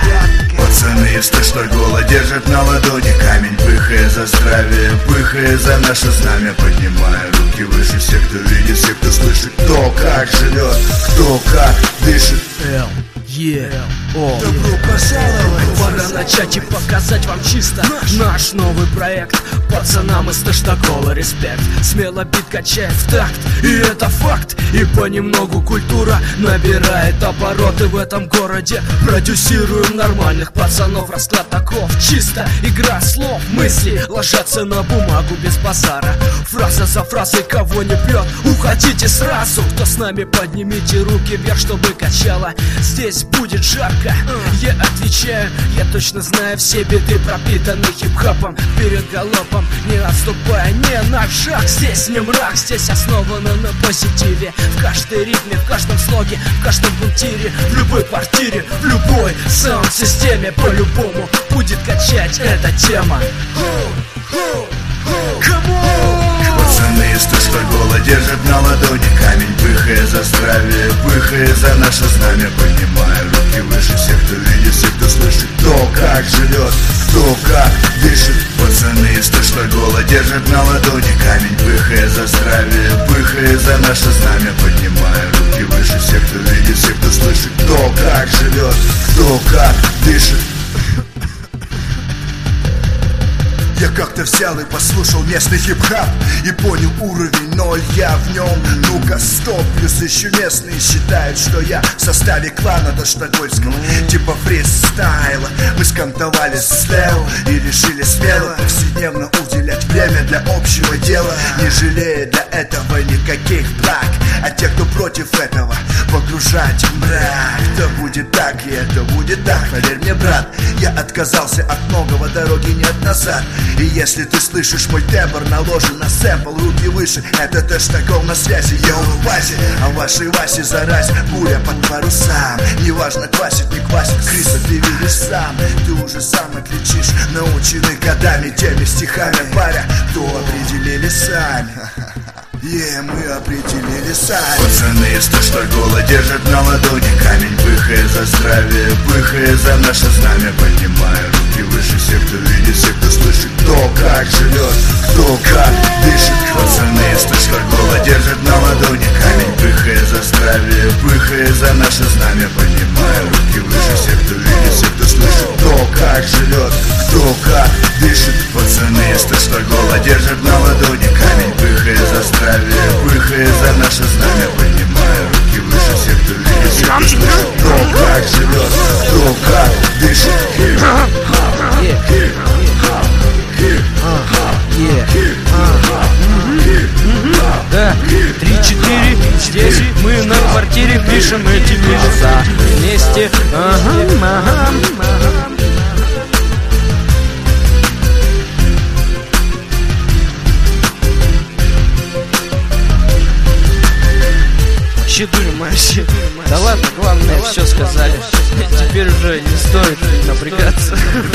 Пацаны из Таштагола держат на ладони камень, пыхая за здравие, пыхая за наше знамя, поднимая руки выше. Все, кто видит, все, кто слышит, кто как живет, кто как дышит. Добро пожаловать! Пора начать и показать вам чисто наш новый проект. Пацанам из Таштагола респект. Смело бит качает в такт, и это факт. И понемногу культура набирает обороты в этом городе. Продюсируем нормальных пацанов, расклад таков. Чисто игра слов, мысли ложатся на бумагу без базара. Фраза за фразой, кого не прет, уходите сразу. Кто с нами, поднимите руки вверх, чтобы качало. Здесь будет жарко, я отвечаю. Я точно знаю все беды, пропитаны хип-хопом. Перед галопом, не отступая ни на шаг. Здесь не мрак, здесь основано на позитиве. В каждой ритме, в каждом слоге, в каждом пунктире, в любой квартире, в любой саунд-системе. По-любому будет качать эта тема. Пацаны из Таштагола держат на ладони камень, пыхая за здравие, пыхая за наше знамя, поднимая руки выше. Всех, кто видит, всех, кто слышит, кто как живет, кто как дышит. Пацаны из Таштагола держат на ладони камень, пыхая за здравие, пыхая за наше знамя, поднимая руки выше. Всех, кто видит, всех, кто слышит, кто как живет, кто как дышит. Я как-то взял и послушал местный хип-хап и понял уровень, ноль я в нем. Ну-ка, стоп, плюс еще местные считают, что я в составе клана Таштагольского, типа фристайла. Мы скантовали слева и решили смело повседневно уделять время для общего дела, не жалея для этого никаких благ. А те, кто против этого, погружать в мрак. Да будет так, и это будет так, поверь мне, брат. Я отказался от многого, дороги нет назад. И если ты слышишь мой тембр, наложен на сэмпл, руки выше. Это Таштагол на связи, я в базе. А вашей Васе заразь, буря под парусам. Неважно, квасит, не квасит, Криса, ты видишь сам. Ты уже сам отличишь, наученный годами теми стихами, паря, кто определили сами. Мы определили сами. Пацаны из Таштагола держат на ладони камень, пыхая за здравие, пыхая за наше знамя, поднимая руки выше. Всех, кто видит, всех, кто слышит, кто как живет, кто как дышит. Пацаны из Таштагола держат на ладони камень, пыхая за здравие, пыхая за наше знамя, поднимая руки выше. Всех, кто видит, всех, кто слышит, кто как живет, кто как дышит. Пацаны из Таштагола держат на ладони камень, пыхая за здравие, пыхая за наше знамя, поднимая руки выше. Всех, кто видит, всех, кто слышит, кто как живет, кто как дышит. Да, 3-4, здесь мы на квартире пишем эти певца вместе. Вообще, да ладно, главное, все сказали. Теперь уже не стоит напрягаться.